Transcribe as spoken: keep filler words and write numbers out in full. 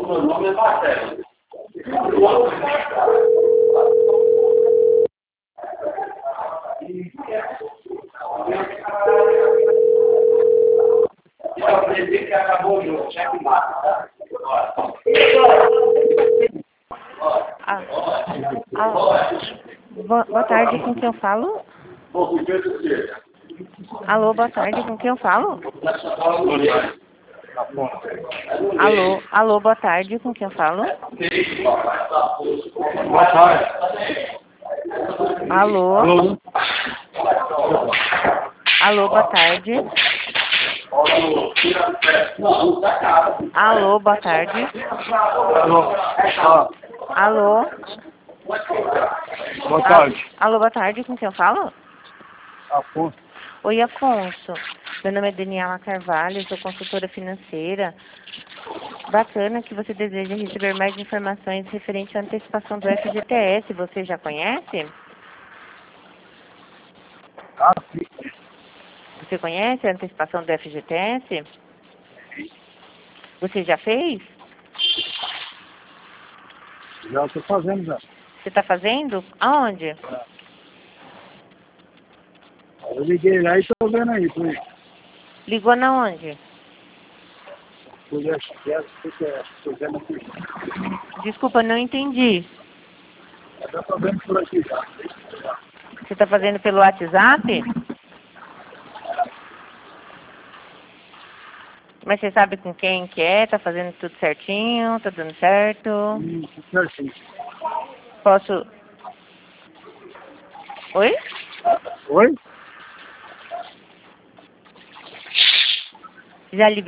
meu nome é Marcelo. Eu aprendi que acabou o jogo, cheque mata, tá? Ah, ah, boa, boa tarde, com quem eu falo? Alô, boa tarde, com quem eu falo? Alô, alô, boa tarde, com quem eu falo? Boa tarde. Alô, Alô? alô, boa tarde. Alô, boa tarde. Alô? Ah, Alô, boa tarde. alô, boa tarde, com quem eu falo? Afonso. Oi, Afonso. Meu nome é Daniela Carvalho, sou consultora financeira. Bacana que você deseja receber mais informações referente à antecipação do F G T S. Você já conhece? Ah, sim. Você conhece a antecipação do F G T S? Você já fez? Já estou fazendo, já. Você está fazendo? Aonde? Eu liguei lá e estou vendo aí, por aí. Ligou na onde? Por essa estou vendo aqui. Desculpa, não entendi. Já estou vendo por aqui, já. Você está fazendo pelo WhatsApp? Mas você sabe com quem que é? Tá fazendo tudo certinho? Tá dando certo? Hum, certinho. Posso... Oi? Oi? Já liberou?